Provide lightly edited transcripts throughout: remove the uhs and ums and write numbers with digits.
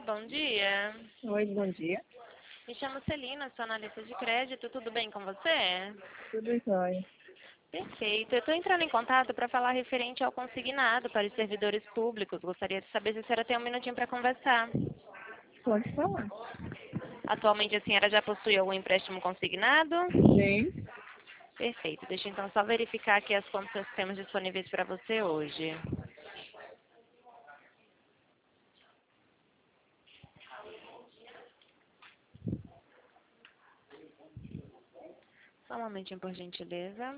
bom dia. Oi, bom dia. Me chamo Celina, sou analista de crédito. Tudo bem com você? Tudo jóia. Perfeito. Eu estou entrando em contato para falar referente ao consignado para os servidores públicos. Gostaria de saber se a senhora tem um minutinho para conversar. Pode falar. Atualmente a senhora já possui algum empréstimo consignado? Sim. Perfeito. Deixa eu então só verificar aqui as condições que temos disponíveis para você hoje. Só um momentinho, por gentileza.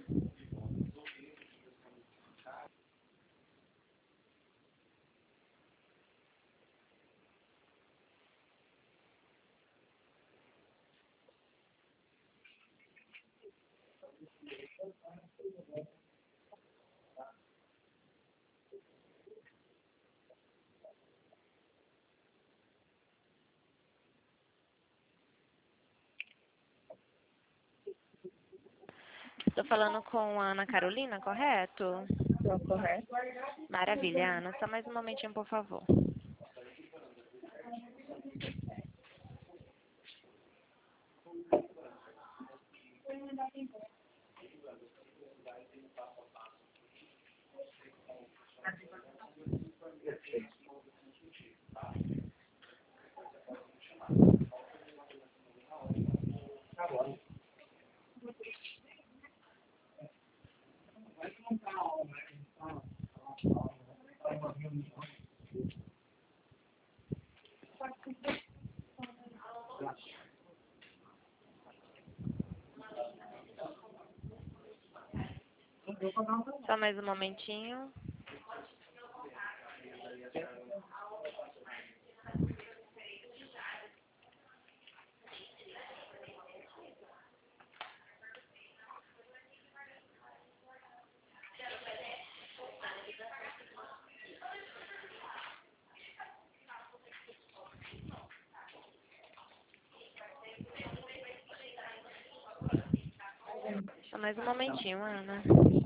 Estou falando com a Ana Carolina, correto? Estou correto? Maravilha, Ana. Só mais um momentinho, por favor. Só mais um momentinho. Só mais um momentinho, Ana.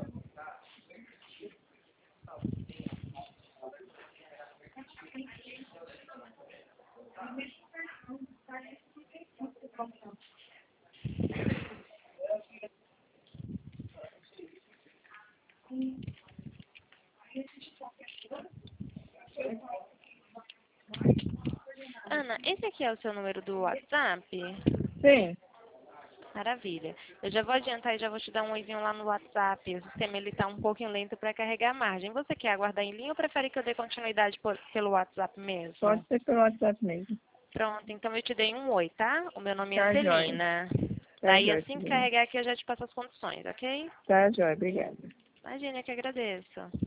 Ana, esse aqui é o seu número do WhatsApp? Sim. Maravilha. Eu já vou adiantar e já vou te dar um oizinho lá no WhatsApp. O sistema ele tá um pouquinho lento para carregar a margem. Você quer aguardar em linha ou prefere que eu dê continuidade pelo WhatsApp mesmo? Pode ser pelo WhatsApp mesmo. Pronto, então eu te dei um oi, tá? O meu nome é Tá jóia. Celina. Tá Daí jóia, assim que Celina. carregar aqui eu já te passo as condições, ok? Tá jóia, obrigada. Imagina, eu que agradeço.